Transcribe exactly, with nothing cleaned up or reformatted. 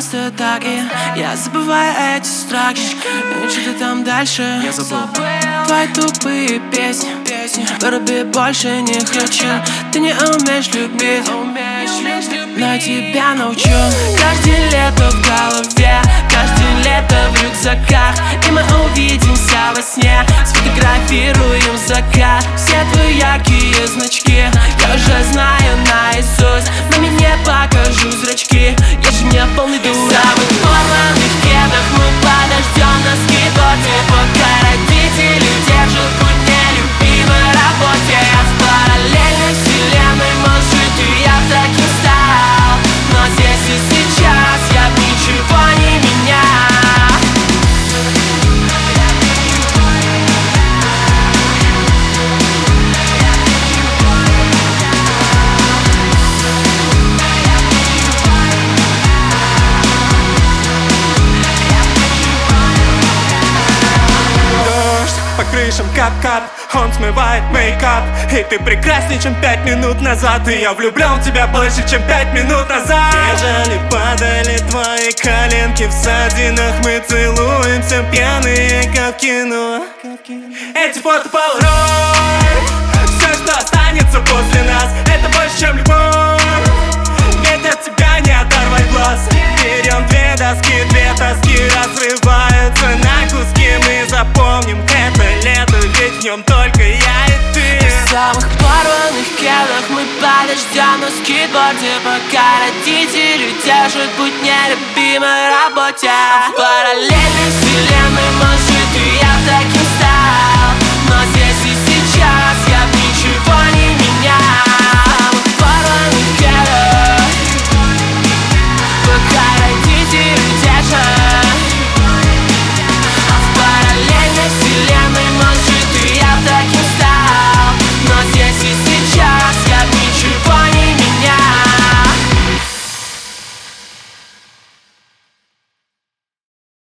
просто так, и я забываю эти строки. И что ты там дальше? Я забыл. Твои тупые песни, выруби, больше не хочу. Ты не умеешь любить, но тебя научу. Каждое лето в голове, каждое лето в рюкзаках, и мы увидимся во сне, сфотографируем закат. Все твои яркие значки я уже знаю наизусть, но мне не покажу зрачки, я же не полный дурак. В самых порванных кедах мы подождем на скейтборде, пока родители держат путь нелюбимой работе. В параллельной вселенной, может, и я таким стал, но здесь и сейчас я б ничего не менял. По крышам кап-кап, он смывает мейкап. И ты прекраснее, чем пять минут назад. И я влюблен в тебя больше, чем пять минут назад. Бежали, падали твои коленки в ссадинах. Мы целуемся пьяные, как в кино. Эти фото полрой, все, что останется после нас, это больше, чем любовь. Ведь от тебя не оторвать глаз. Берем две доски, две тоски разрываются на куски. Мы запомним это лето, ведь в нем только я и ты. В самых порванных кедах мы подождем на скейтборде, пока родители держат путь нелюбимой работе. В параллельной вселенной